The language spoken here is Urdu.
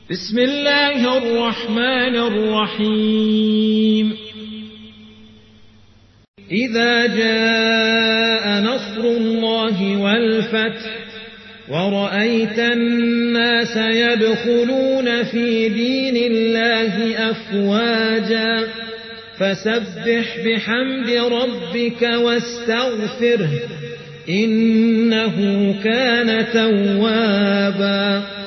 بسم الله الرحمن الرحيم إذا جاء نصر الله والفتح ورأيت الناس يدخلون في دين الله أفواجا فسبح بحمد ربك واستغفره إنه كان توابا